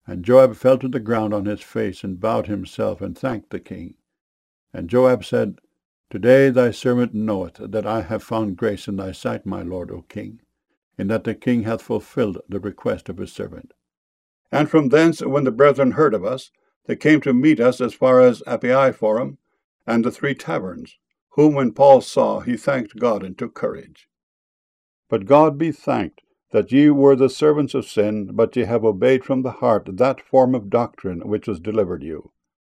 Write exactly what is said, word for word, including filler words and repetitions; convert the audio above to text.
And Joab fell to the ground on his face, and bowed himself, and thanked the king. And Joab said, Today thy servant knoweth that I have found grace in thy sight, my lord, O king, in that the king hath fulfilled the request of his servant. And from thence, when the brethren heard of us, they came to meet us as far as Appii-forum and the three taverns, whom when Paul saw, he thanked God and took courage. But God be thanked, that ye were the servants of sin, but ye have obeyed from the heart that form of doctrine which was delivered you.